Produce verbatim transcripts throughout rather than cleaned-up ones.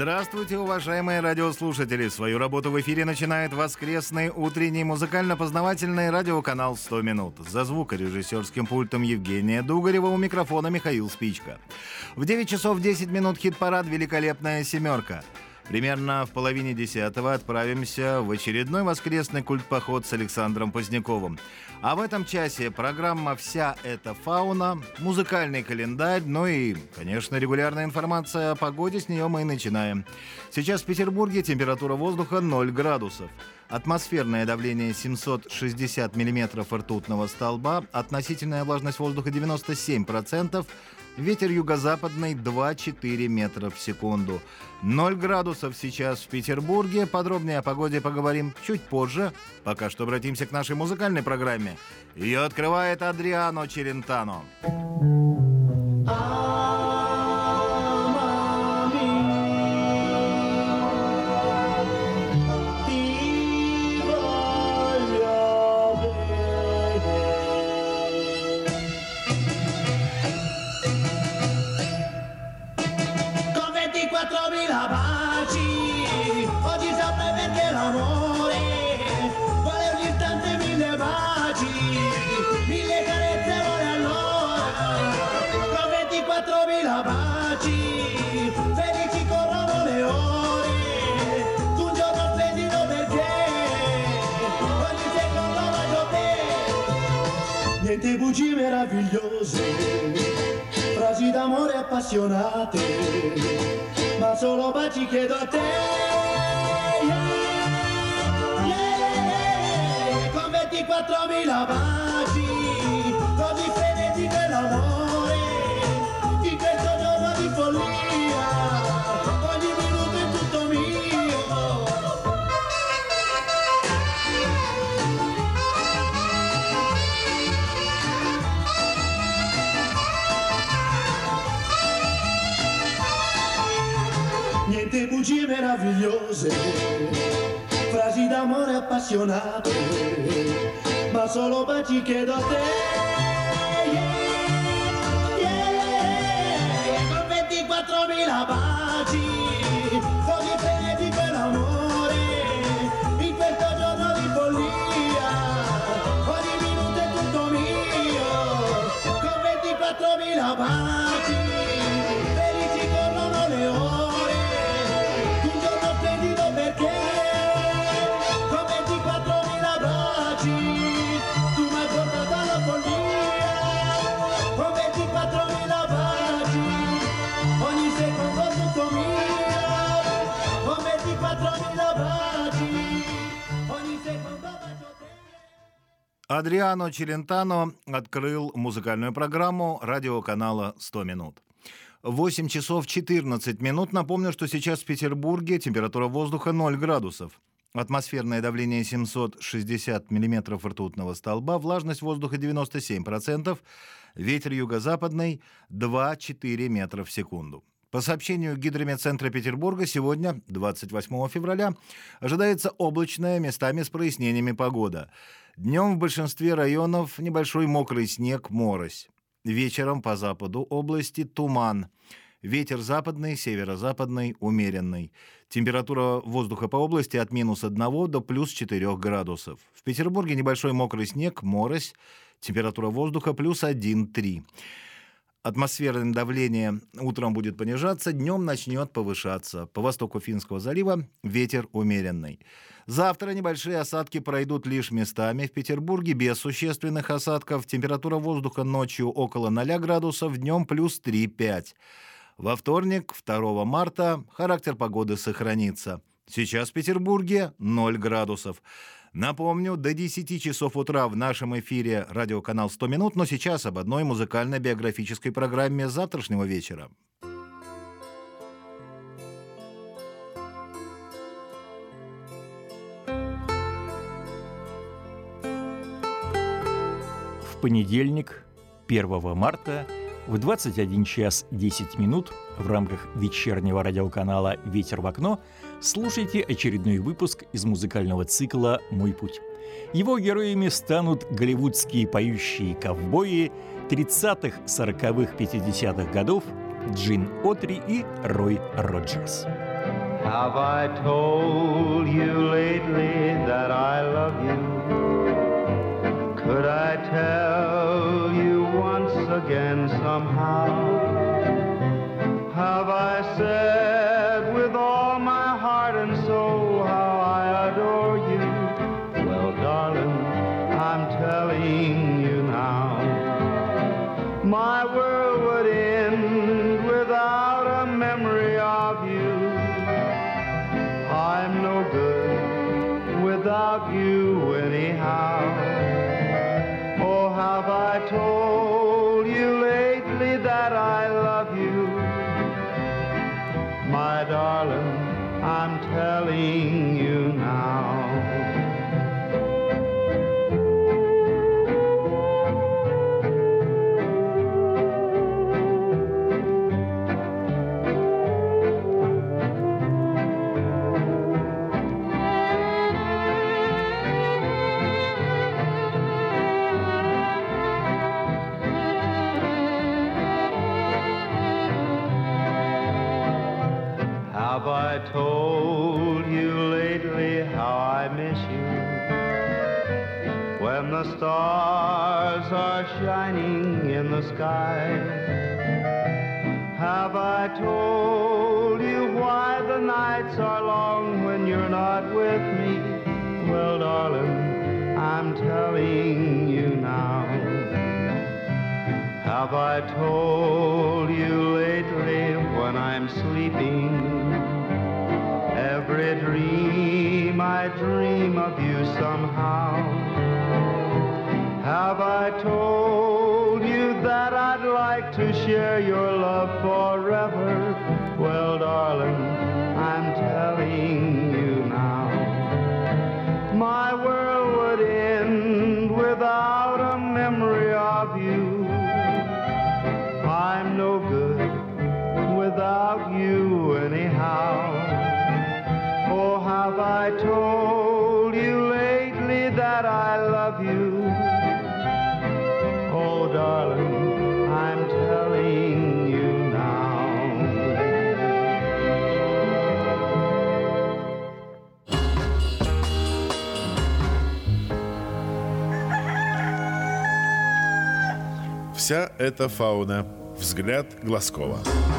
Здравствуйте, уважаемые радиослушатели! Свою работу в эфире начинает воскресный утренний музыкально-познавательный радиоканал «сто минут». За звукорежиссерским пультом Евгения Дугарева, у микрофона Михаил Спичко. В девять часов десять минут хит-парад «Великолепная семерка». Примерно в половине десятого отправимся в очередной воскресный культ-поход с Александром Поздняковым. А в этом часе программа «Вся эта фауна», музыкальный календарь, ну и, конечно, регулярная информация о погоде, с нее мы и начинаем. Сейчас в Петербурге температура воздуха ноль градусов. Атмосферное давление семьсот шестьдесят миллиметров ртутного столба, относительная влажность воздуха девяносто семь процентов, ветер юго-западный два-четыре метра в секунду. ноль градусов сейчас в Петербурге. Подробнее о погоде поговорим чуть позже. Пока что обратимся к нашей музыкальной программе. Ее открывает Адриано Челентано. Niente bugie meravigliose, frasi d'amore appassionate, ma solo baci chiedo a te. Yeah, yeah, yeah. Con ventiquattromila baci, così frenetico è l'amore, in questo giorno di follia, ogni minuto è tutto mio. Niente bugie meravigliose, frasi d'amore appassionate, ma solo baci chiedo a te. Yeah, yeah. Con ventiquattromila baci, così frenetico è l'amore, in questo giorno di follia, ogni minuto è tutto mio. Con ventiquattromila baci, felici corrono le ore. Perché con ventiquattromila baci tu mi hai portato alla follia, con ventiquattromila baci ogni secondo tutto mio, con ventiquattromila baci ogni secondo bacio te. Адриано Челентано открыл музыкальную программу радиоканала «сто минут». восемь часов четырнадцать минут. Напомню, что сейчас в Петербурге температура воздуха ноль градусов. Атмосферное давление семьсот шестьдесят миллиметров ртутного столба, влажность воздуха девяносто семь процентов, ветер юго-западный два-четыре метра в секунду. По сообщению Гидрометцентра Петербурга, сегодня, двадцать восьмого февраля, ожидается облачная, местами с прояснениями погода. Днем в большинстве районов небольшой мокрый снег, морось. Вечером по западу области туман. Ветер западный, северо-западный, умеренный. Температура воздуха по области от минус одного до плюс четырех градусов. В Петербурге небольшой мокрый снег, морось. Температура воздуха плюс один-три. Атмосферное давление утром будет понижаться, днем начнет повышаться. По востоку Финского залива ветер умеренный. Завтра небольшие осадки пройдут лишь местами. В Петербурге без существенных осадков. Температура воздуха ночью около ноля градусов, днем плюс три-пять. Во вторник, второго марта, характер погоды сохранится. Сейчас в Петербурге ноль градусов. Напомню, до десяти часов утра в нашем эфире радиоканал «сто минут», но сейчас об одной музыкально-биографической программе завтрашнего вечера. В понедельник, первого марта, в двадцать один час десять минут в рамках вечернего радиоканала «Ветер в окно» слушайте очередной выпуск из музыкального цикла «Мой путь». Его героями станут голливудские поющие ковбои тридцатых, сороковых, пятидесятых годов Джин Отри и Рой Роджерс. Have I told you lately that I love you? Could I tell you once again somehow? Have I said with all my heart and soul how I adore you? Well, darling, I'm telling you now. My world would end without a memory of you. I'm no good without you anyhow. Oh, have I told you lately that I love you? My darling, I'm telling you now. Have I told you lately how I miss you? When the stars are shining in the sky. Have I told you why the nights are long when you're not with me? Well, darling, I'm telling you now. Have I told you lately when I'm sleeping? Every dream I dream of you somehow. Have I told you that I'd like to share your love forever? Well, darling, I'm telling you now. My world would end without a memory of you. I'm no good without you anyhow. Oh, have I told you lately that I love you? Oh, darling, I'm telling you now. Вся эта фауна. Взгляд Глазкова.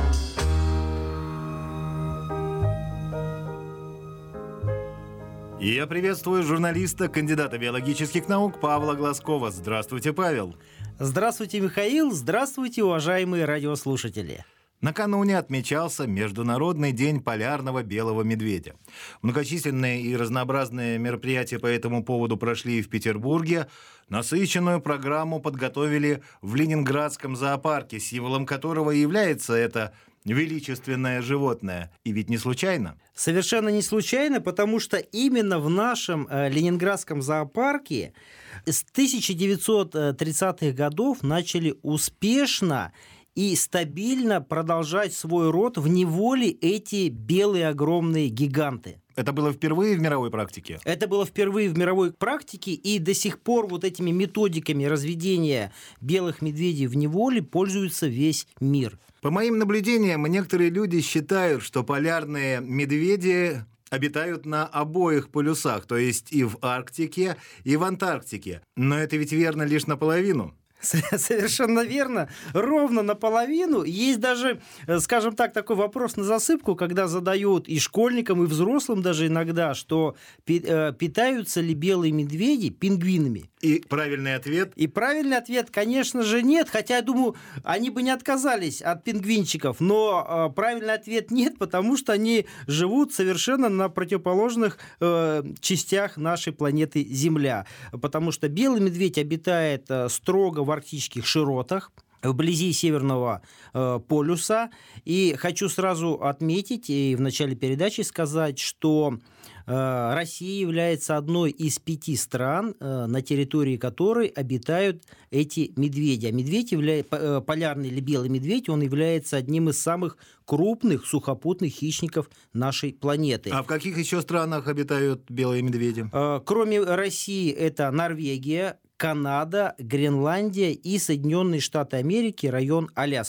И я приветствую журналиста, кандидата биологических наук Павла Глазкова. Здравствуйте, Павел. Здравствуйте, Михаил. Здравствуйте, уважаемые радиослушатели. Накануне отмечался Международный день полярного белого медведя. Многочисленные и разнообразные мероприятия по этому поводу прошли и в Петербурге. Насыщенную программу подготовили в Ленинградском зоопарке, символом которого является это величественное животное. И ведь не случайно. Совершенно не случайно, потому что именно в нашем э, Ленинградском зоопарке с тысяча девятьсот тридцатых годов начали успешно и стабильно продолжать свой род в неволе эти белые огромные гиганты. Это было впервые в мировой практике? Это было впервые в мировой практике, и до сих пор вот этими методиками разведения белых медведей в неволе пользуется весь мир. По моим наблюдениям, некоторые люди считают, что полярные медведи обитают на обоих полюсах, то есть и в Арктике, и в Антарктике. Но это ведь верно лишь наполовину. Совершенно верно. Ровно наполовину. Есть даже, скажем так, такой вопрос на засыпку, когда задают и школьникам, и взрослым даже иногда, что питаются ли белые медведи пингвинами. И правильный ответ? И правильный ответ, конечно же, нет. Хотя, я думаю, они бы не отказались от пингвинчиков. Но правильный ответ нет, потому что они живут совершенно на противоположных э, частях нашей планеты Земля. Потому что белый медведь обитает строго в арктических широтах, вблизи Северного э, полюса. И хочу сразу отметить и в начале передачи сказать, что э, Россия является одной из пяти стран, э, на территории которой обитают эти медведи. А медведь явля... полярный или белый медведь, он является одним из самых крупных сухопутных хищников нашей планеты. А в каких еще странах обитают белые медведи? Э, кроме России, это Норвегия, Канада, Гренландия и Соединенные Штаты Америки, район Аляски.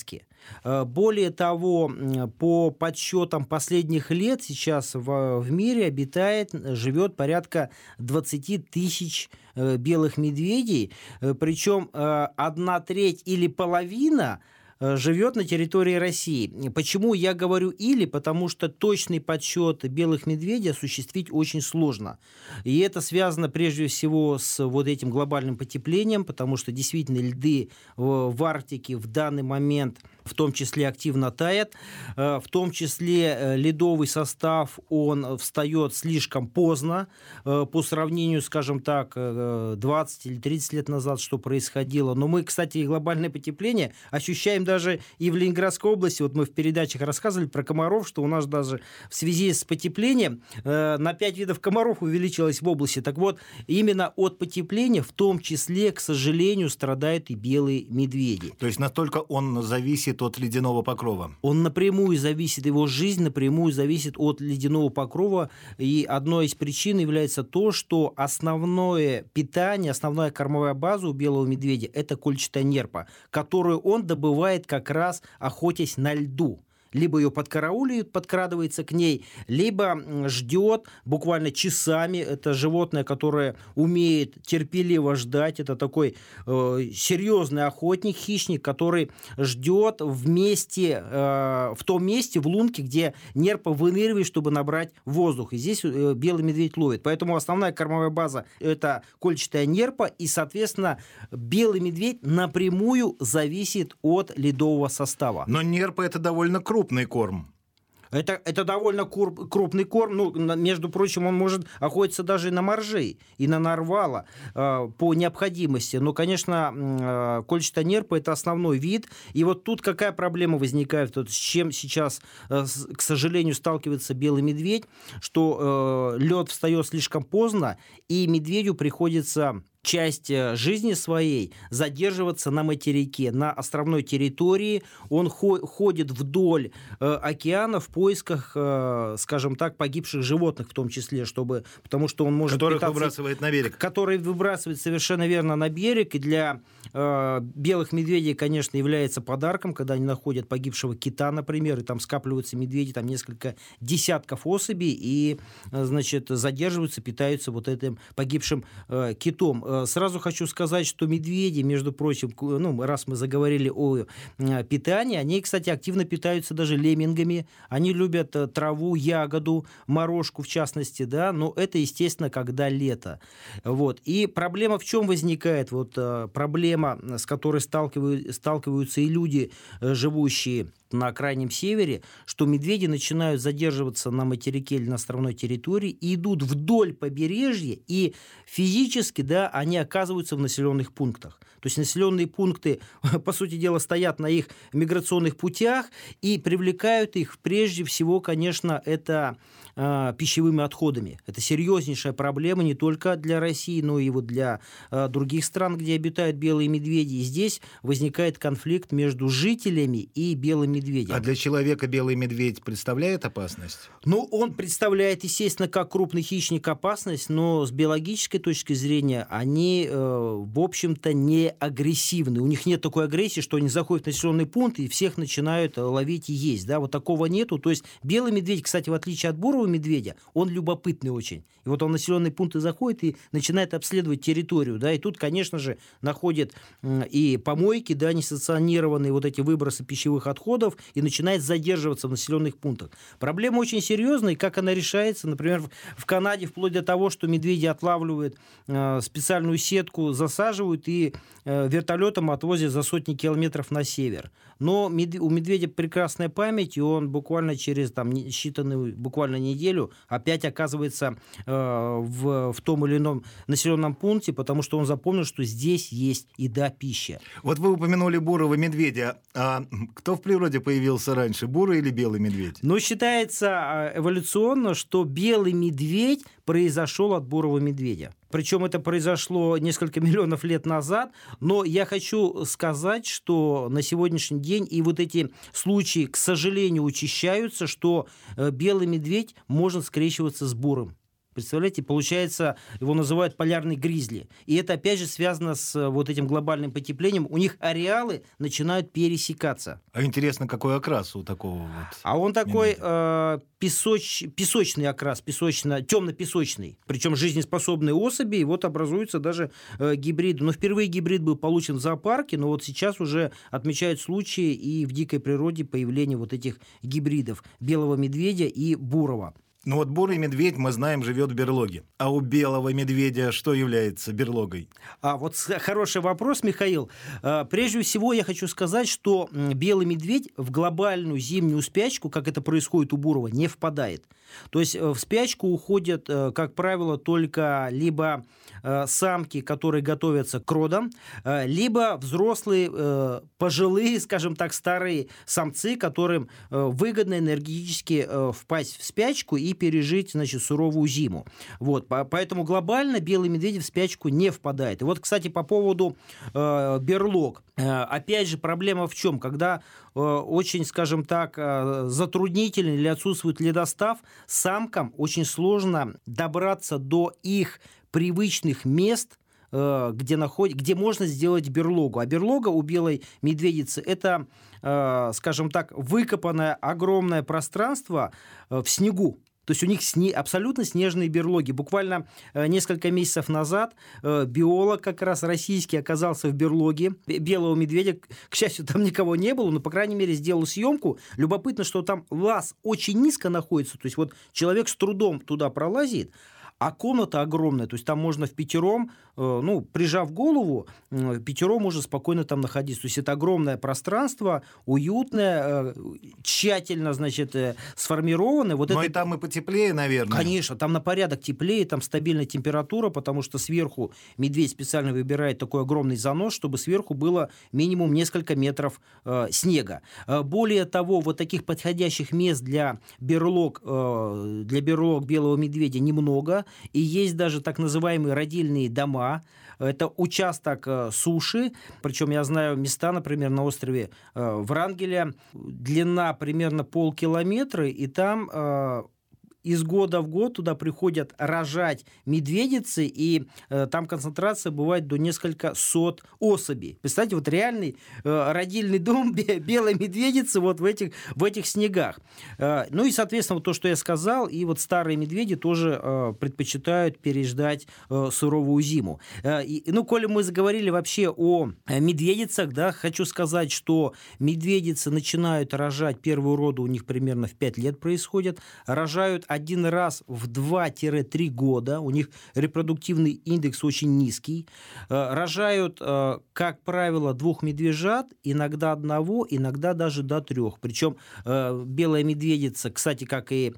Более того, по подсчетам последних лет сейчас в, в мире обитает, живет порядка двадцать тысяч белых медведей, причем одна треть или половина живет на территории России. Почему я говорю «или»? Потому что точный подсчет белых медведей осуществить очень сложно. И это связано прежде всего с вот этим глобальным потеплением, потому что действительно льды в Арктике в данный момент в том числе активно таят. В том числе ледовый состав, он встает слишком поздно по сравнению, скажем так, двадцать или тридцать лет назад, что происходило. Но мы, кстати, глобальное потепление ощущаем даже и в Ленинградской области. Вот мы в передачах рассказывали про комаров, что у нас даже в связи с потеплением на пять видов комаров увеличилось в области. Так вот, именно от потепления в том числе, к сожалению, страдают и белые медведи. То есть настолько он зависит от ледяного покрова? Он напрямую зависит, его жизнь напрямую зависит от ледяного покрова. И одной из причин является то, что основное питание, основная кормовая база у белого медведя – это кольчатая нерпа, которую он добывает как раз охотясь на льду. Либо ее подкарауливает, подкрадывается к ней, либо ждет буквально часами. Это животное, которое умеет терпеливо ждать. Это такой э, серьезный охотник, хищник, который ждет вместе, э, в том месте, в лунке, где нерпа выныривает, чтобы набрать воздух. И здесь э, белый медведь ловит. Поэтому основная кормовая база – это кольчатая нерпа. И, соответственно, белый медведь напрямую зависит от ледового состава. Но нерпа – это довольно крупный корм. Это, это довольно кур, крупный корм. Ну, между прочим, он может охотиться даже и на моржей, и на нарвала э, по необходимости. Но, конечно, э, кольчатая нерпа – это основной вид. И вот тут какая проблема возникает, вот с чем сейчас, э, с, к сожалению, сталкивается белый медведь, что э, лед встает слишком поздно, и медведю приходится часть жизни своей задерживаться на материке, на островной территории. Он хо- ходит вдоль э, океана в поисках, э, скажем так, погибших животных в том числе, чтобы, потому что он может... Которых питаться, выбрасывает на берег. Который выбрасывает совершенно верно на берег. И для э, белых медведей, конечно, является подарком, когда они находят погибшего кита, например, и там скапливаются медведи, там несколько десятков особей, и, э, значит, задерживаются, питаются вот этим погибшим э, китом. Сразу хочу сказать, что медведи, между прочим, ну, раз мы заговорили о питании, они, кстати, активно питаются даже леммингами. Они любят траву, ягоду, морожку, в частности, да, но это, естественно, когда лето. Вот. И проблема в чем возникает? Вот проблема, с которой сталкиваются, сталкиваются и люди, живущие на крайнем севере, что медведи начинают задерживаться на материке или на островной территории и идут вдоль побережья, и физически, да, они оказываются в населенных пунктах. То есть населенные пункты, по сути дела, стоят на их миграционных путях и привлекают их прежде всего, конечно, это э, пищевыми отходами. Это серьезнейшая проблема не только для России, но и вот для э, других стран, где обитают белые медведи. И здесь возникает конфликт между жителями и белыми медведем. А для человека белый медведь представляет опасность? Ну, он представляет, естественно, как крупный хищник опасность, но с биологической точки зрения они, э, в общем-то, не агрессивны. У них нет такой агрессии, что они заходят в населенный пункт и всех начинают ловить и есть. Да? Вот такого нету. То есть белый медведь, кстати, в отличие от бурого медведя, он любопытный очень. И вот он в населенный пункт и заходит и начинает обследовать территорию. Да? И тут, конечно же, находит и помойки, да, несанкционированные вот эти выбросы пищевых отходов, и начинает задерживаться в населенных пунктах. Проблема очень серьезная, и как она решается, например, в Канаде, вплоть до того, что медведи отлавливают э, специальную сетку, засаживают и э, вертолетом отвозят за сотни километров на север. Но мед... у медведя прекрасная память, и он буквально через там, считанную буквально неделю опять оказывается э, в, в том или ином населенном пункте, потому что он запомнил, что здесь есть еда, пища. Вот вы упомянули бурого медведя. А кто в природе появился раньше, бурый или белый медведь? Ну, считается эволюционно, что белый медведь произошел от бурого медведя. Причем это произошло несколько миллионов лет назад, но я хочу сказать, что на сегодняшний день и вот эти случаи, к сожалению, учащаются, что белый медведь может скрещиваться с бурым. Представляете, получается, его называют полярный гризли. И это, опять же, связано с вот этим глобальным потеплением. У них ареалы начинают пересекаться. А интересно, какой окрас у такого вот? А он такой медведя? э, песоч, песочный окрас, песочно, темно-песочный. Причем жизнеспособные особи, и вот образуются даже э, гибриды. Но впервые гибрид был получен в зоопарке, но вот сейчас уже отмечают случаи и в дикой природе появления вот этих гибридов белого медведя и бурого. Ну вот бурый медведь, мы знаем, живет в берлоге. А у белого медведя что является берлогой? А вот хороший вопрос, Михаил. Прежде всего я хочу сказать, что белый медведь в глобальную зимнюю спячку, как это происходит у бурого, не впадает. То есть в спячку уходят, как правило, только либо самки, которые готовятся к родам, либо взрослые, пожилые, скажем так, старые самцы, которым выгодно энергетически впасть в спячку и пережить, значит, суровую зиму. Вот. Поэтому глобально белый медведь в спячку не впадает. И вот, кстати, по поводу э, берлог. Э, опять же, проблема в чем? Когда э, очень, скажем так, э, затруднителен или отсутствует ледостав, самкам очень сложно добраться до их привычных мест, где, наход... где можно сделать берлогу. А берлога у белой медведицы – это, скажем так, выкопанное огромное пространство в снегу. То есть у них сне... абсолютно снежные берлоги. Буквально несколько месяцев назад биолог как раз российский оказался в берлоге белого медведя. К счастью, там никого не было, но, по крайней мере, сделал съемку. Любопытно, что там лаз очень низко находится. То есть вот человек с трудом туда пролазит, а комната огромная, то есть там можно в пятером, ну, прижав голову, пятером уже спокойно там находиться. То есть это огромное пространство, уютное, тщательно, значит, сформированное. Вот Но это... и там и потеплее, наверное. Конечно, там на порядок теплее, там стабильная температура, потому что сверху медведь специально выбирает такой огромный занос, чтобы сверху было минимум несколько метров э, снега. Более того, вот таких подходящих мест для берлог, э, для берлог белого медведя немного. И есть даже так называемые родильные дома. Это участок э, суши. Причем я знаю места, например, на острове э, Врангеля. Длина примерно полкилометра. И там э, из года в год туда приходят рожать медведицы. И э, там концентрация бывает до несколько сот особей. Представьте, вот реальный э, родильный дом белой медведицы вот в этих, в этих снегах. Э, ну и, соответственно, вот то, что я сказал, и вот старые медведи тоже э, предпочитают переждать э, суровую зиму. Э, и, ну, коли мы заговорили вообще о медведицах, да, хочу сказать, что медведицы начинают рожать, первые роды у них примерно в пять лет происходят, рожают один раз в два-три года, у них репродуктивный индекс очень низкий, э, рожают, э, как правило, двух медвежат, иногда одного, иногда даже до трех. Причем э, белая медведица, кстати, как и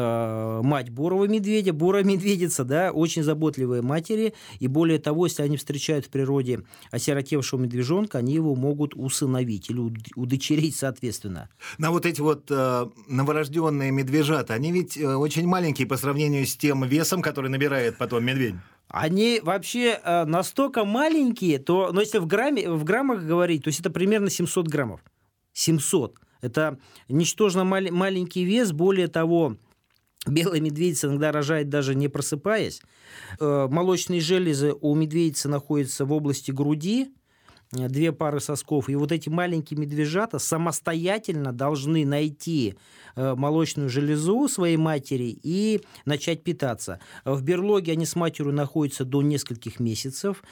э, мать бурого медведя, бурая медведица, да, очень заботливые матери, и более того, если они встречают в природе осиротевшего медвежонка, они его могут усыновить или удочерить соответственно. На вот эти вот э, новорожденные медвежата, они ведь э, очень маленькие по сравнению с тем весом, который набирает потом медведь. Они вообще э, настолько маленькие, то, но если в, грамме, в граммах говорить, то есть это примерно семьсот граммов. семьсот. Это ничтожно мал- маленький вес. Более того, белая медведица иногда рожает даже не просыпаясь. Э, молочные железы у медведицы находятся в области груди, две пары сосков. И вот эти маленькие медвежата самостоятельно должны найти молочную железу своей матери и начать питаться. В берлоге они с матерью находятся до нескольких месяцев.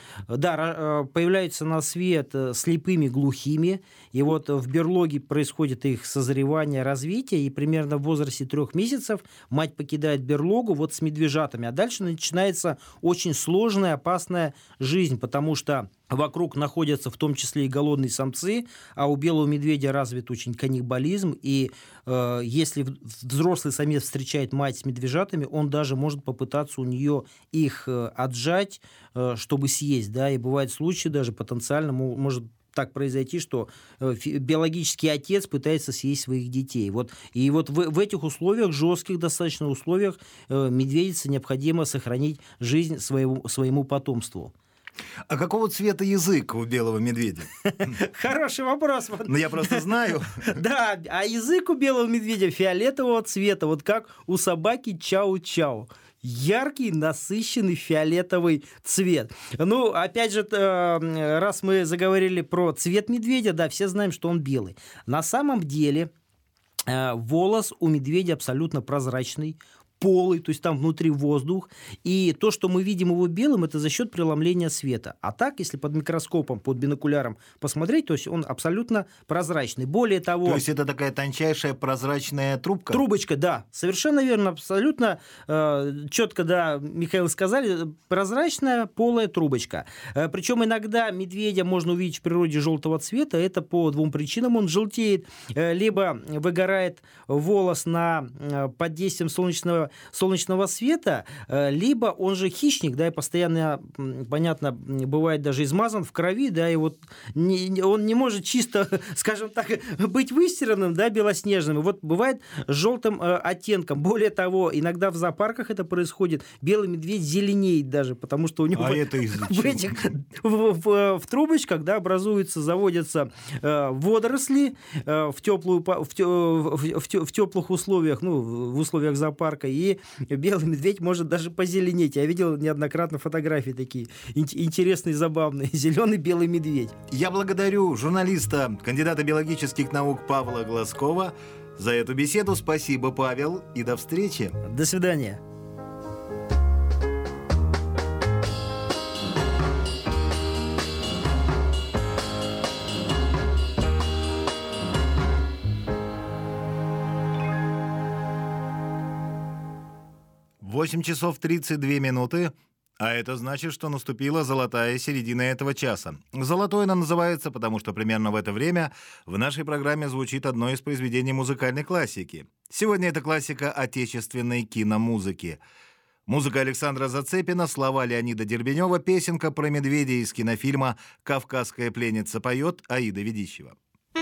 Да, появляются на свет слепыми, глухими. И вот в берлоге происходит их созревание, развитие. И примерно в возрасте трех месяцев мать покидает берлогу вот с медвежатами. А дальше начинается очень сложная, опасная жизнь, потому что вокруг находятся в том числе и голодные самцы, а у белого медведя развит очень каннибализм, и э, если взрослый самец встречает мать с медвежатами, он даже может попытаться у нее их э, отжать, э, чтобы съесть, да, и бывают случаи даже потенциально может так произойти, что биологический отец пытается съесть своих детей. Вот. И вот в, в этих условиях, жестких достаточно условиях, э, медведице необходимо сохранить жизнь своему, своему потомству. А какого цвета язык у белого медведя? Хороший вопрос. Ну, я просто знаю. Да, а язык у белого медведя фиолетового цвета, вот как у собаки чау-чау. Яркий, насыщенный фиолетовый цвет. Ну, опять же, раз мы заговорили про цвет медведя, да, все знаем, что он белый. На самом деле волос у медведя абсолютно прозрачный, полый, то есть там внутри воздух, и то, что мы видим его белым, это за счет преломления света. А так, если под микроскопом, под бинокуляром посмотреть, то есть он абсолютно прозрачный. Более того... То есть это такая тончайшая прозрачная трубка? Трубочка, да, совершенно верно, абсолютно э, четко, да, Михаил сказали, прозрачная полая трубочка. Э, причем иногда медведя можно увидеть в природе желтого цвета, это по двум причинам. Он желтеет, э, либо выгорает волос на, э, под действием солнечного солнечного света, либо он же хищник, да, и постоянно, понятно, бывает даже измазан в крови, да, и вот не, он не может чисто, скажем так, быть выстиранным, да, белоснежным. И вот бывает с желтым оттенком. Более того, иногда в зоопарках это происходит. Белый медведь зеленеет даже, потому что у него а в, это в этих в, в, в трубочках, да, образуются, заводятся водоросли в теплую в, в, в, в теплых условиях, ну, в условиях зоопарка. И белый медведь может даже позеленеть. Я видел неоднократно фотографии такие интересные, забавные. Зеленый белый медведь. Я благодарю журналиста, кандидата биологических наук Павла Глазкова за эту беседу. Спасибо, Павел, и до встречи. До свидания. восемь часов тридцать две минуты, а это значит, что наступила золотая середина этого часа. Золотой она называется, потому что примерно в это время в нашей программе звучит одно из произведений музыкальной классики. Сегодня это классика отечественной киномузыки. Музыка Александра Зацепина, слова Леонида Дербенева, песенка про медведя из кинофильма «Кавказская пленница поет» Аида Ведищева.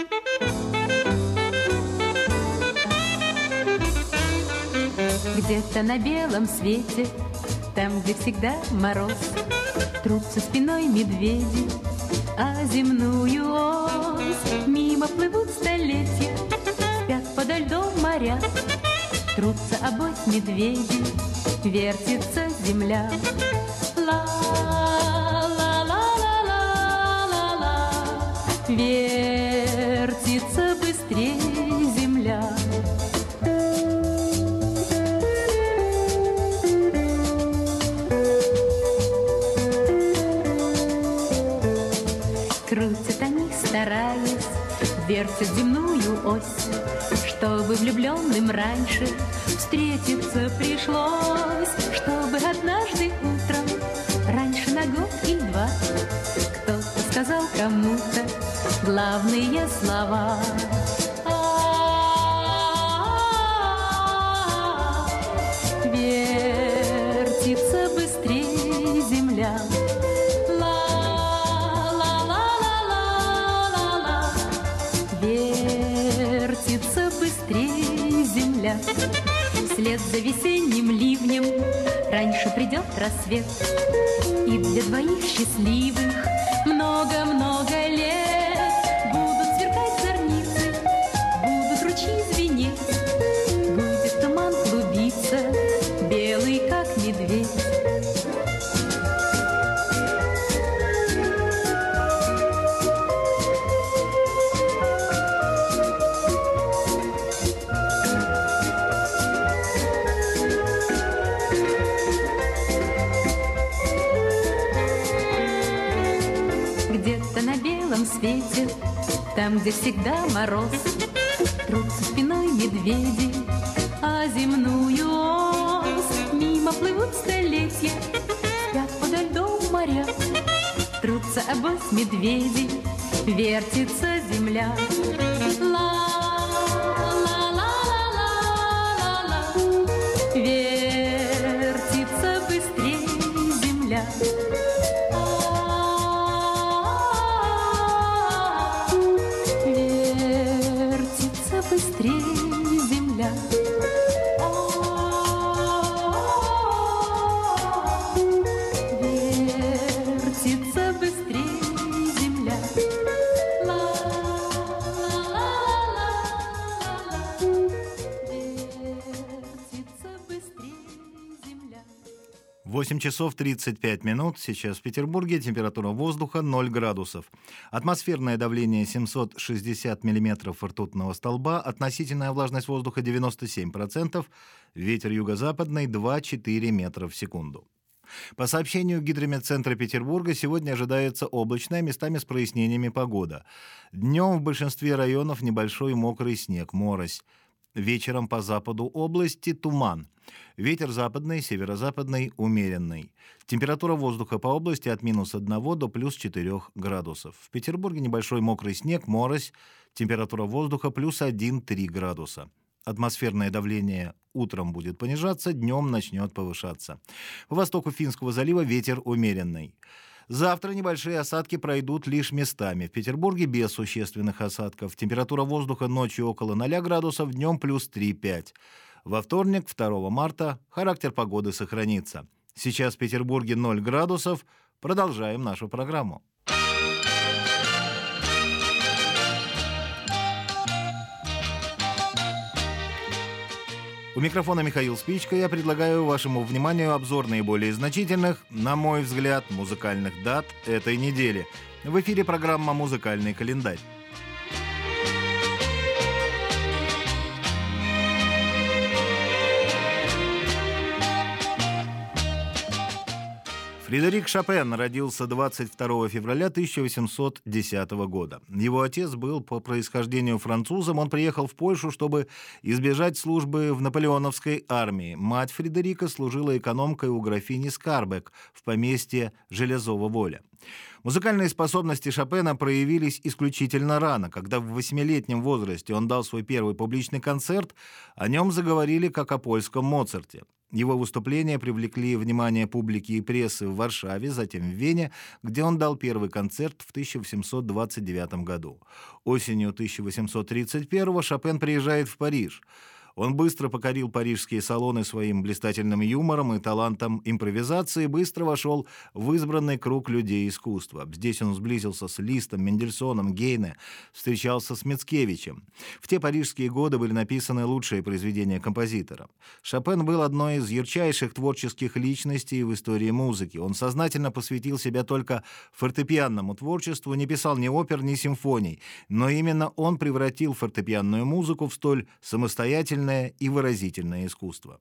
Где-то на белом свете, там, где всегда мороз, трутся спиной медведи, а земную ось мимо плывут столетия, спят подо льдом моря, трутся обось медведи, вертится земля. Ла-ла-ла-ла-ла-ла, вертится быстрее земля. Крутят они, стараясь, вертят земную ось, чтобы влюбленным раньше встретиться пришлось, чтобы однажды утром, раньше на год и два, кто-то сказал кому-то главные слова. А-а-а-а, вертится быстрее земля. Вертится быстрее земля. Вслед за весенним ливнем раньше придет рассвет, и для двоих счастливых много-много лет будут сверкать зорницы, будут ручьи звенеть, будет туман клубиться, белый как медведь. Где-то на белом свете, там, где всегда мороз, трутся спиной медведи, а земную ось мимо плывут столетия, спят подо льдом моря, трутся обось медведи, вертится земля. Ла-ла-ла-ла-ла-ла, вертится быстрее земля. Быстрее земля. Вертится восемь часов тридцать пять минут. Сейчас в Петербурге температура воздуха ноль градусов. Атмосферное давление семьсот шестьдесят миллиметров ртутного столба. Относительная влажность воздуха девяносто семь процентов. Ветер юго-западный два-четыре метра в секунду. По сообщению Гидрометцентра Петербурга, сегодня ожидается облачная, местами с прояснениями погода. Днем в большинстве районов небольшой мокрый снег, морось. Вечером по западу области туман. Ветер западный, северо-западный, умеренный. Температура воздуха по области от минус одного до плюс четырех градусов. В Петербурге небольшой мокрый снег, морось. Температура воздуха плюс один-три градуса. Атмосферное давление утром будет понижаться, днем начнет повышаться. По востоку Финского залива ветер умеренный. Завтра небольшие осадки пройдут лишь местами. В Петербурге без существенных осадков. Температура воздуха ночью около ноля градусов, днем плюс три-пять. Во вторник, второго марта, характер погоды сохранится. Сейчас в Петербурге ноль градусов. Продолжаем нашу программу. У микрофона Михаил Спичко. Я предлагаю вашему вниманию обзор наиболее значительных, на мой взгляд, музыкальных дат этой недели. В эфире программа «Музыкальный календарь». Фредерик Шопен родился двадцать второго февраля тысяча восемьсот десятого года. Его отец был по происхождению французом. Он приехал в Польшу, чтобы избежать службы в наполеоновской армии. Мать Фредерика служила экономкой у графини Скарбек в поместье Железова Воля. Музыкальные способности Шопена проявились исключительно рано. Когда в восьмилетнем возрасте он дал свой первый публичный концерт, о нем заговорили как о польском Моцарте. Его выступления привлекли внимание публики и прессы в Варшаве, затем в Вене, где он дал первый концерт в тысяча восемьсот двадцать девятом году. Осенью тысяча восемьсот тридцать первого Шопен приезжает в Париж. Он быстро покорил парижские салоны своим блистательным юмором и талантом импровизации, быстро вошел в избранный круг людей искусства. Здесь он сблизился с Листом, Мендельсоном, Гейне, встречался с Мицкевичем. В те парижские годы были написаны лучшие произведения композитора. Шопен был одной из ярчайших творческих личностей в истории музыки. Он сознательно посвятил себя только фортепианному творчеству, не писал ни опер, ни симфоний, но именно он превратил фортепианную музыку в столь самостоятельную и выразительное искусство.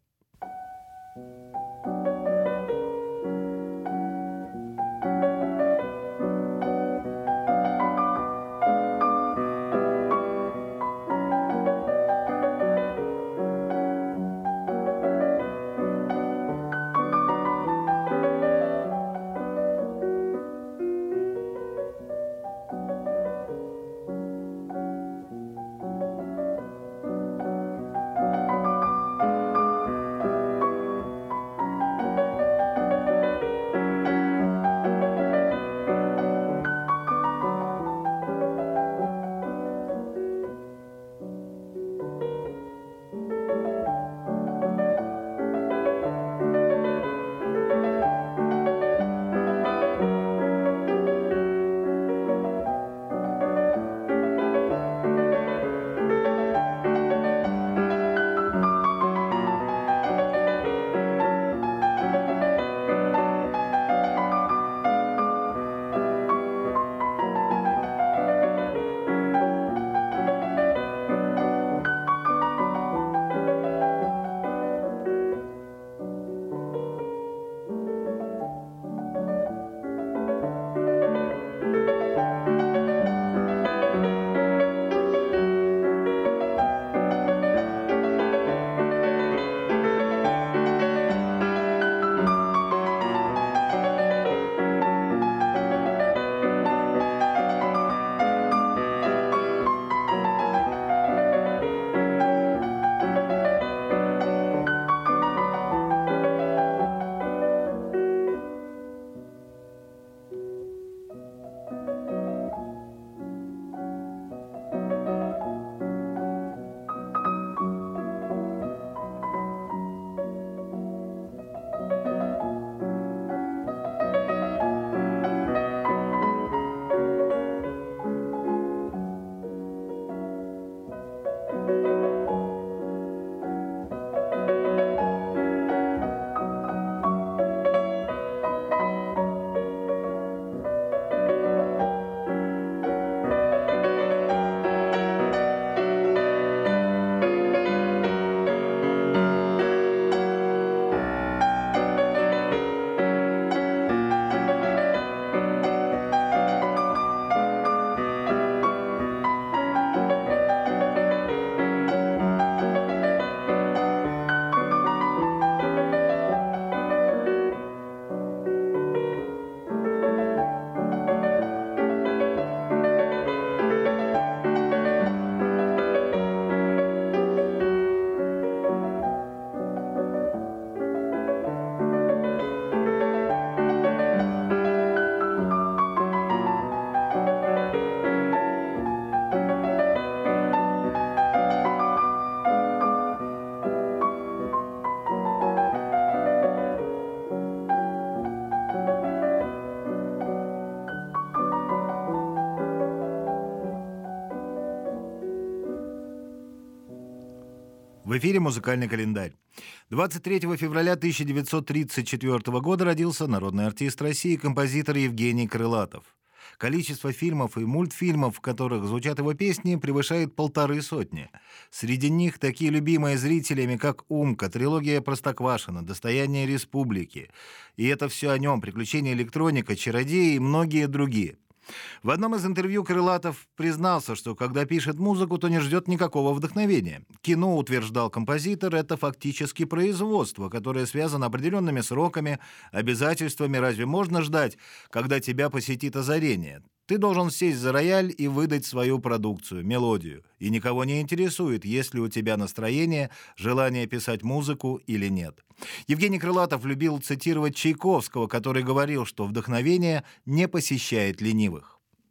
В эфире «Музыкальный календарь». двадцать третьего февраля тысяча девятьсот тридцать четвёртого года родился народный артист России и композитор Евгений Крылатов. Количество фильмов и мультфильмов, в которых звучат его песни, превышает полторы сотни. Среди них такие любимые зрителями, как «Умка», трилогия «Простоквашино», «Достояние республики». И это все о нем: «Приключения электроника», «Чародеи» и многие другие. В одном из интервью Крылатов признался, что когда пишет музыку, то не ждет никакого вдохновения. Кино, утверждал композитор, это фактически производство, которое связано определенными сроками, обязательствами. Разве можно ждать, когда тебя посетит озарение? Ты должен сесть за рояль и выдать свою продукцию, мелодию. И никого не интересует, есть ли у тебя настроение, желание писать музыку или нет. Евгений Крылатов любил цитировать Чайковского, который говорил, что вдохновение не посещает ленивых.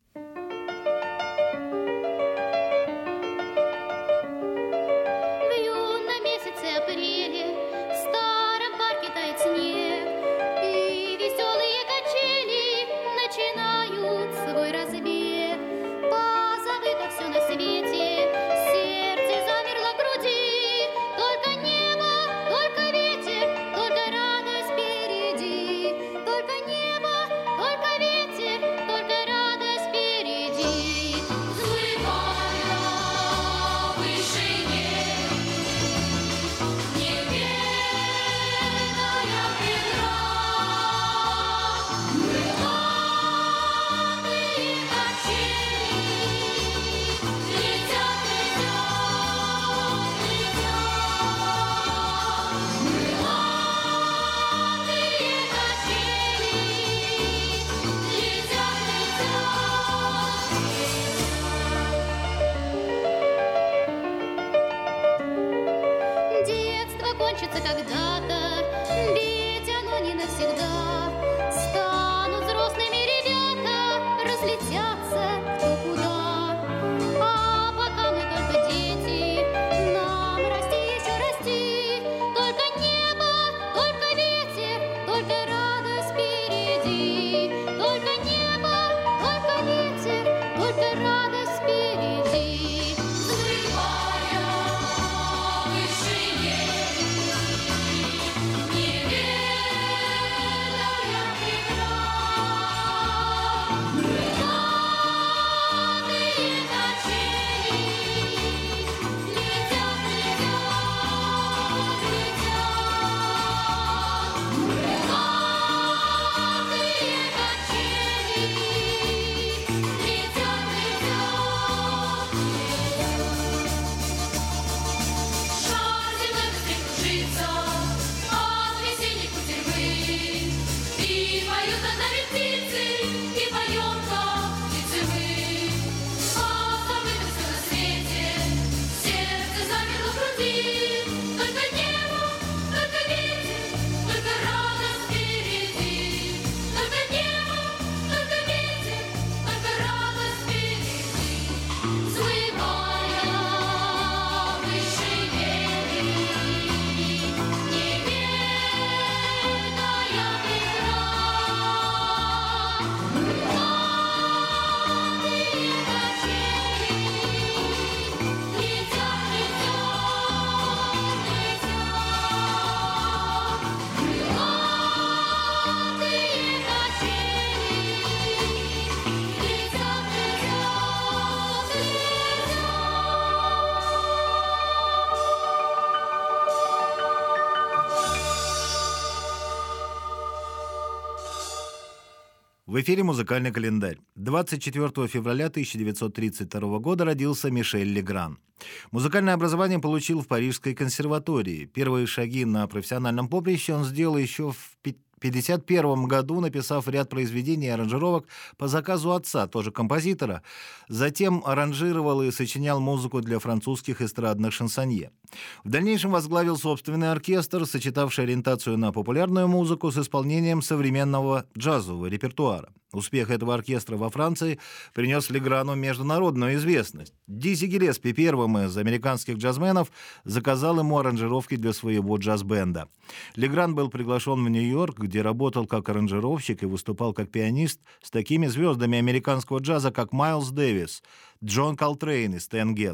В эфире «Музыкальный календарь». двадцать четвёртого февраля тысяча девятьсот тридцать второго года родился Мишель Легран. Музыкальное образование получил в Парижской консерватории. Первые шаги на профессиональном поприще он сделал еще в пятьдесят первом году, написав ряд произведений и аранжировок по заказу отца, тоже композитора. Затем аранжировал и сочинял музыку для французских эстрадных шансонье. В дальнейшем возглавил собственный оркестр, сочетавший ориентацию на популярную музыку с исполнением современного джазового репертуара. Успех этого оркестра во Франции принес Леграну международную известность. Дизи Гиллеспи, первым из американских джазменов, заказал ему аранжировки для своего джаз-бенда. Легран был приглашен в Нью-Йорк, где работал как аранжировщик и выступал как пианист с такими звездами американского джаза, как Майлз Дэвис, Джон Колтрейн и Стэн Гетц.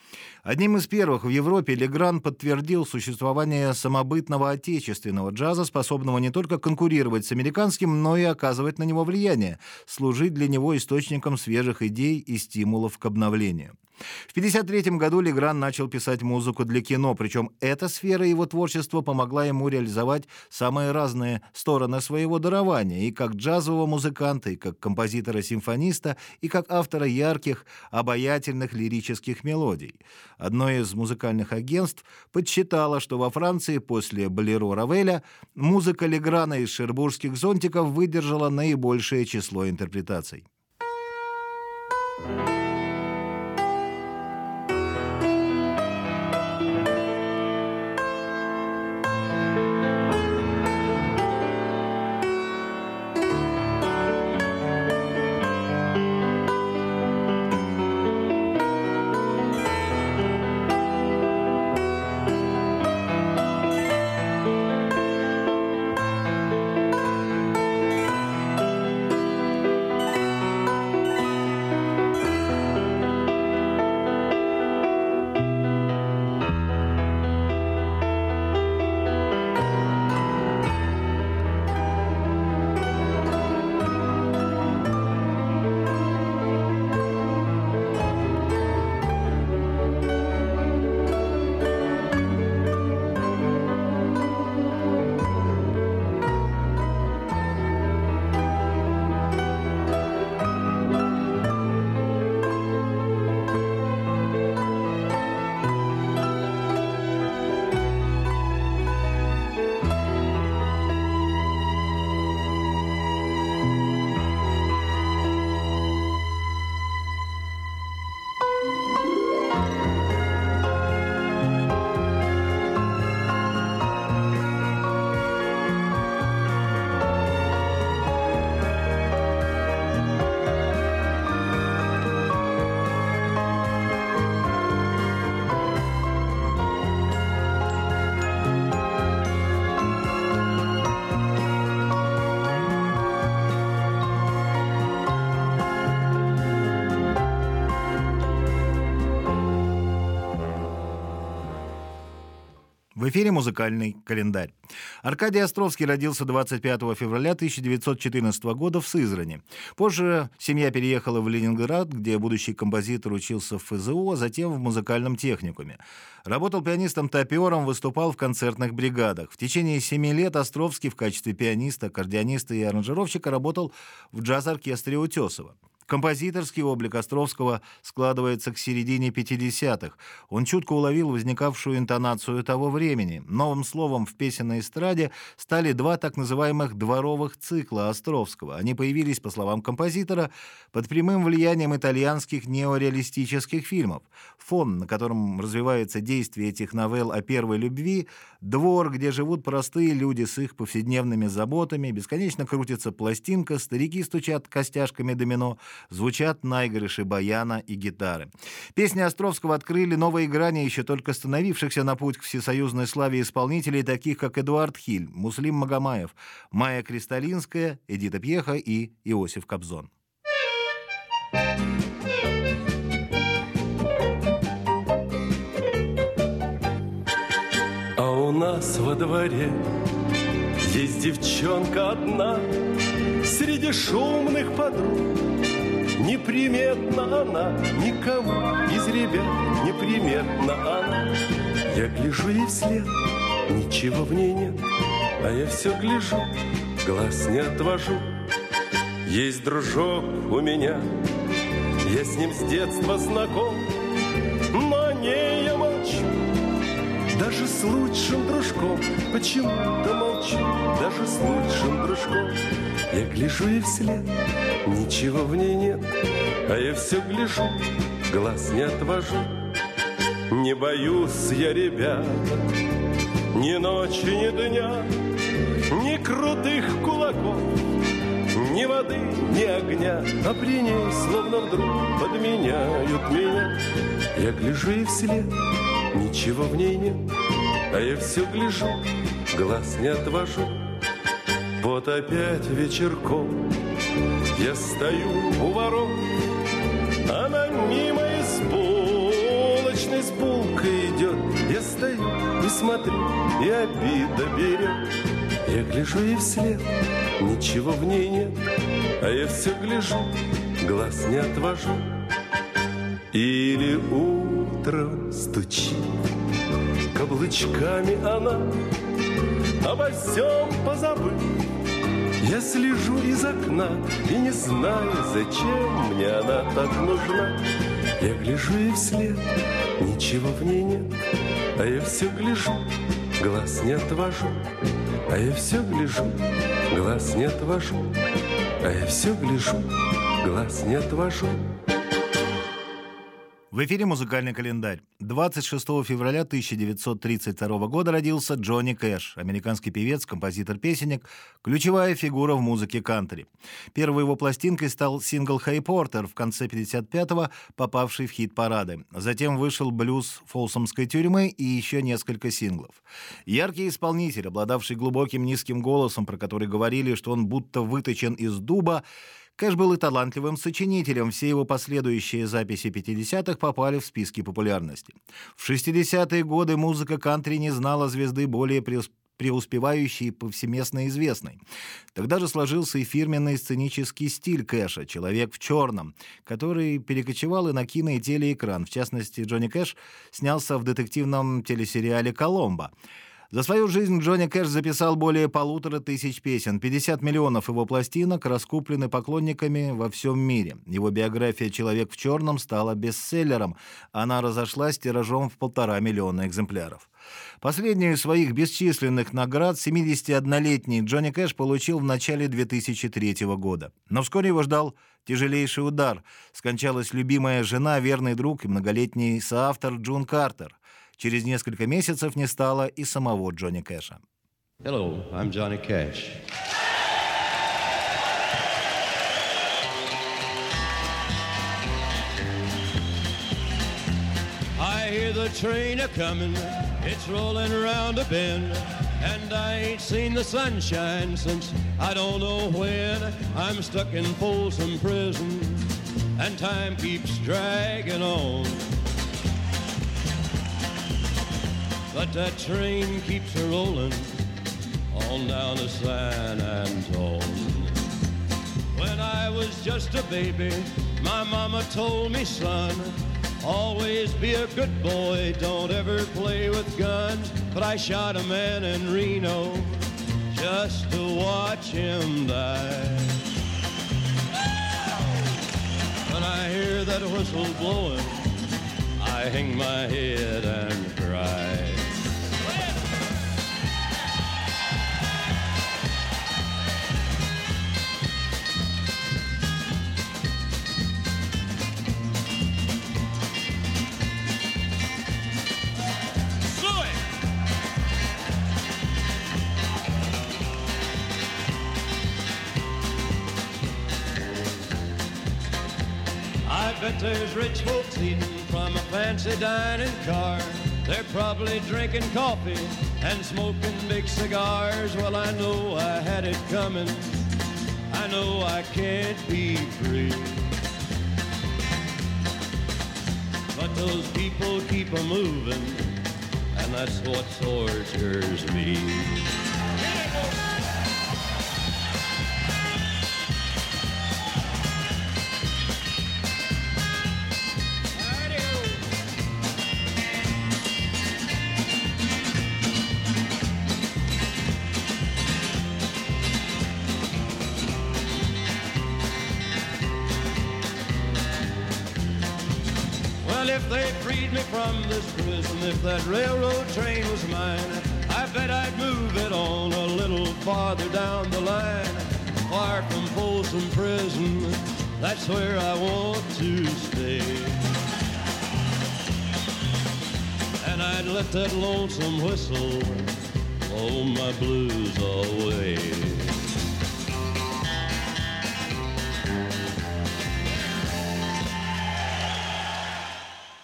Одним из первых в Европе Легран подтвердил существование самобытного отечественного джаза, способного не только конкурировать с американским, но и оказывать на него влияние, служить для него источником свежих идей и стимулов к обновлению. В тысяча девятьсот пятьдесят третьем году Легран начал писать музыку для кино, причем эта сфера его творчества помогла ему реализовать самые разные стороны своего дарования, и как джазового музыканта, и как композитора-симфониста, и как автора ярких, обаятельных лирических мелодий. Одно из музыкальных агентств подсчитало, что во Франции после «Болеро» Равеля музыка Леграна из «Шербургских зонтиков» выдержала наибольшее число интерпретаций. В эфире музыкальный календарь. Аркадий Островский родился двадцать пятого февраля тысяча девятьсот четырнадцатого года в Сызрани. Позже семья переехала в Ленинград, где будущий композитор учился в эф зэ у, а затем в музыкальном техникуме. Работал пианистом-топером, выступал в концертных бригадах. В течение семи лет Островский в качестве пианиста, аккордеониста и аранжировщика работал в джаз-оркестре Утесова. Композиторский облик Островского складывается к середине пятидесятых. Он чутко уловил возникавшую интонацию того времени. Новым словом в песенной эстраде стали два так называемых «дворовых цикла» Островского. Они появились, по словам композитора, под прямым влиянием итальянских неореалистических фильмов. Фон, на котором развивается действие этих новелл о первой любви, двор, где живут простые люди с их повседневными заботами, бесконечно крутится пластинка, старики стучат костяшками домино, звучат наигрыши баяна и гитары. Песни Островского открыли новые грани еще только становившихся на путь к всесоюзной славе исполнителей, таких как Эдуард Хиль, Муслим Магомаев, Майя Кристалинская, Эдита Пьеха и Иосиф Кобзон. А у нас во дворе есть девчонка одна, среди шумных подруг. Неприметна она, никому из ребят неприметна она. Я гляжу ей вслед, ничего в ней нет, а я все гляжу, глаз не отвожу. Есть дружок у меня, я с ним с детства знаком, но о ней я молчу. Даже с лучшим дружком почему-то молчу. Даже с лучшим дружком я гляжу ей вслед, ничего в ней нет, а я все гляжу, глаз не отвожу. Не боюсь я, ребята, ни ночи, ни дня, ни крутых кулаков, ни воды, ни огня, а при ней словно вдруг подменяют меня. Я гляжу ей вслед, ничего в ней нет, а я все гляжу, глаз не отвожу. Вот опять вечерком я стою у ворот, она мимо из булочной смотрю, и обида берет. Я гляжу ей вслед, ничего в ней нет, а я все гляжу, глаз не отвожу. Или утром стучит каблучками она, обо всем позабыв. Я слежу из окна и не знаю, зачем мне она так нужна. Я гляжу ей вслед, ничего в ней нет, а я все гляжу, глаз не отвожу. А я все гляжу, глаз не отвожу. А я все гляжу, глаз не отвожу. В эфире «Музыкальный календарь». двадцать шестого февраля тысяча девятьсот тридцать второго года родился Джонни Кэш, американский певец, композитор-песенник, ключевая фигура в музыке кантри. Первой его пластинкой стал сингл «Хэй Портер» в конце пятьдесят пятого, попавший в хит-парады. Затем вышел блюз Фолсомской тюрьмы и еще несколько синглов. Яркий исполнитель, обладавший глубоким низким голосом, про который говорили, что он будто выточен из дуба, Кэш был и талантливым сочинителем. Все его последующие записи пятидесятых попали в списки популярности. В шестидесятые годы музыка кантри не знала звезды более преуспевающей и повсеместно известной. Тогда же сложился и фирменный сценический стиль Кэша «Человек в черном», который перекочевал и на кино и телеэкран. В частности, Джонни Кэш снялся в детективном телесериале «Коломбо». За свою жизнь Джонни Кэш записал более полутора тысяч песен. пятьдесят миллионов его пластинок раскуплены поклонниками во всем мире. Его биография «Человек в черном» стала бестселлером. Она разошлась тиражом в полтора миллиона экземпляров. Последнюю из своих бесчисленных наград семидесятиоднолетний Джонни Кэш получил в начале две тысячи третьего года. Но вскоре его ждал тяжелейший удар. Скончалась любимая жена, верный друг и многолетний соавтор Джун Картер. Через несколько месяцев не стало и самого Джонни Кэша. Hello, I'm Johnny Cash. I hear the train a-comin', it's rolling around a bend, and I ain't seen the sunshine since I don't know when. I'm stuck in Folsom Prison, and time keeps dragging on. But that train keeps a rolling on down to San Antone. When I was just a baby, my mama told me, son, always be a good boy, don't ever play with guns. But I shot a man in Reno just to watch him die. When I hear that whistle blowing, I hang my head and cry. I bet there's rich folks eating from a fancy dining car. They're probably drinking coffee and smoking big cigars. Well, I know I had it coming. I know I can't be free. But those people keep a moving, and that's what tortures me. If they freed me from this prison, if that railroad train was mine, I bet I'd move it on a little farther down the line. Far from Folsom Prison, that's where I want to stay. And I'd let that lonesome whistle blow my blues away.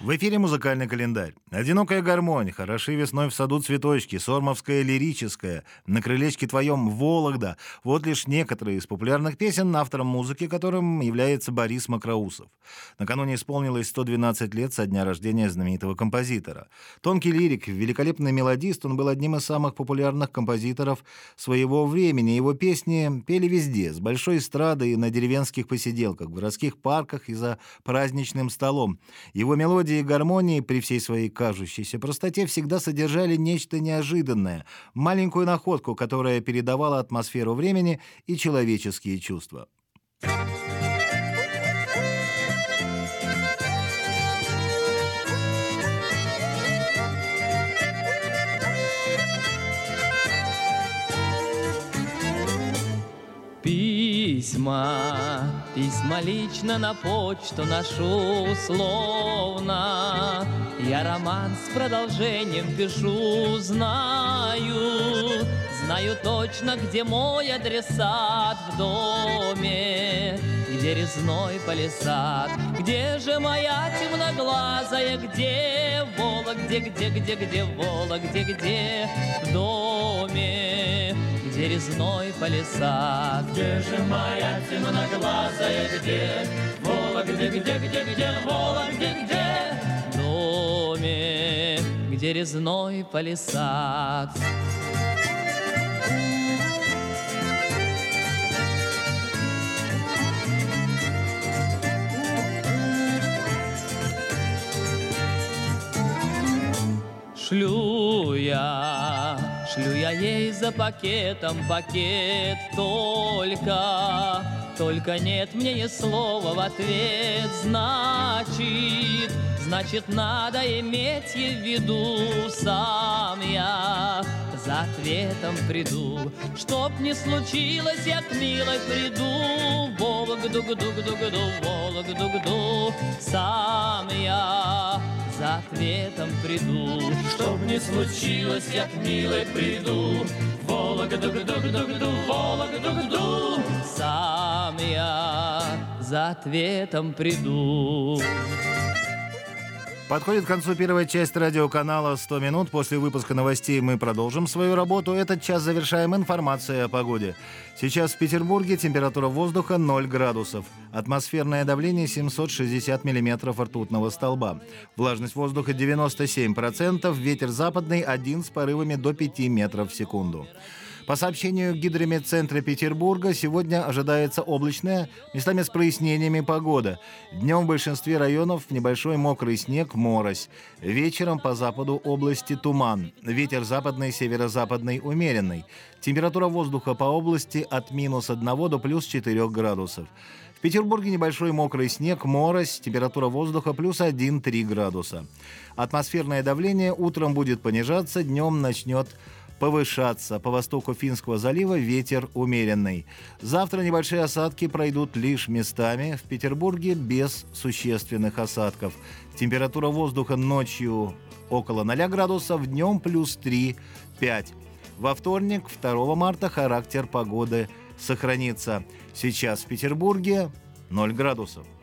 В эфире музыкальный календарь. «Одинокая гармонь», «Хороши весной в саду цветочки», «Сормовская лирическая», «На крылечке твоем», «Вологда». Вот лишь некоторые из популярных песен, автором музыки которым является Борис Мокроусов. Накануне исполнилось сто двенадцать лет со дня рождения знаменитого композитора. Тонкий лирик, великолепный мелодист, он был одним из самых популярных композиторов своего времени. Его песни пели везде, с большой эстрады и на деревенских посиделках, в городских парках и за праздничным столом. Его мелодии и гармонии при всей своей кажущейся простоте всегда содержали нечто неожиданное, маленькую находку, которая передавала атмосферу времени и человеческие чувства. Письма, письма лично на почту ношу условно. Я роман с продолжением пишу, знаю, знаю точно, где мой адресат в доме, где резной палисад, где же моя темноглазая, где Вола, где, где, где, где Вола, где, где в доме, где резной палисад. Где же моя темноглазая, где Вола, где, где, где, где Вола, где, где в доме, где резной палисад. Шлю я, шлю я ей за пакетом пакет только, только нет мне ни слова в ответ, значит, значит, надо иметь ей в виду, сам я за ответом приду. Чтоб не случилось, я к милой приду, Вологду-гду-гду-гду, Вологду-гду, сам я за ответом приду. Чтоб не случилось, я к милой приду, Вологду-гду-гду-гду, Вологду-гду, сам я за ответом приду. Подходит к концу первая часть радиоканала «сто минут». После выпуска новостей мы продолжим свою работу. Этот час завершаем информацией о погоде. Сейчас в Петербурге температура воздуха ноль градусов. Атмосферное давление семьсот шестьдесят миллиметров ртутного столба. Влажность воздуха девяносто семь процентов. Ветер западный один с порывами до пяти метров в секунду. По сообщению Гидрометцентра Петербурга, сегодня ожидается облачная, местами с прояснениями погода. Днем в большинстве районов небольшой мокрый снег, морось. Вечером по западу области туман. Ветер западный, северо-западный умеренный. Температура воздуха по области от минус одного до плюс четырех градусов. В Петербурге небольшой мокрый снег, морось, температура воздуха плюс один-три градуса. Атмосферное давление утром будет понижаться, днем начнет повышаться. По востоку Финского залива ветер умеренный. Завтра небольшие осадки пройдут лишь местами. В Петербурге без существенных осадков. Температура воздуха ночью около ноля градусов, днем плюс три-пять. Во вторник, второго марта, характер погоды сохранится. Сейчас в Петербурге ноль градусов.